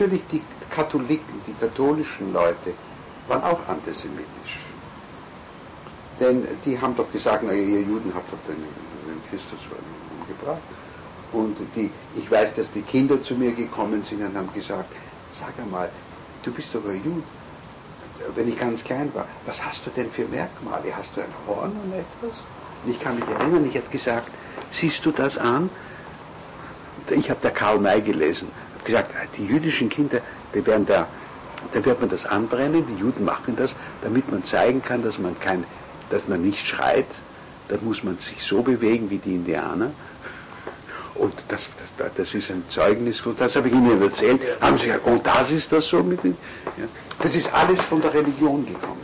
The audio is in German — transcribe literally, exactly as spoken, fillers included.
natürlich die Katholiken, die katholischen Leute, waren auch antisemitisch. Denn die haben doch gesagt, na, ihr Juden habt doch den, den Christus umgebracht. Und die, ich weiß, dass die Kinder zu mir gekommen sind und haben gesagt, sag einmal, du bist doch ein Jude. Wenn ich ganz klein war, was hast du denn für Merkmale? Hast du ein Horn oder etwas? Und ich kann mich erinnern, ich habe gesagt, siehst du das an? Ich habe da Karl May gelesen, habe gesagt, die jüdischen Kinder, die werden da, da wird man das anbrennen, die Juden machen das, damit man zeigen kann, dass man kein, dass man nicht schreit, dann muss man sich so bewegen wie die Indianer. Und das, das, das ist ein Zeugnis, das habe ich Ihnen erzählt, haben Sie gesagt, oh, das ist das so mit den, ja. Das ist alles von der Religion gekommen.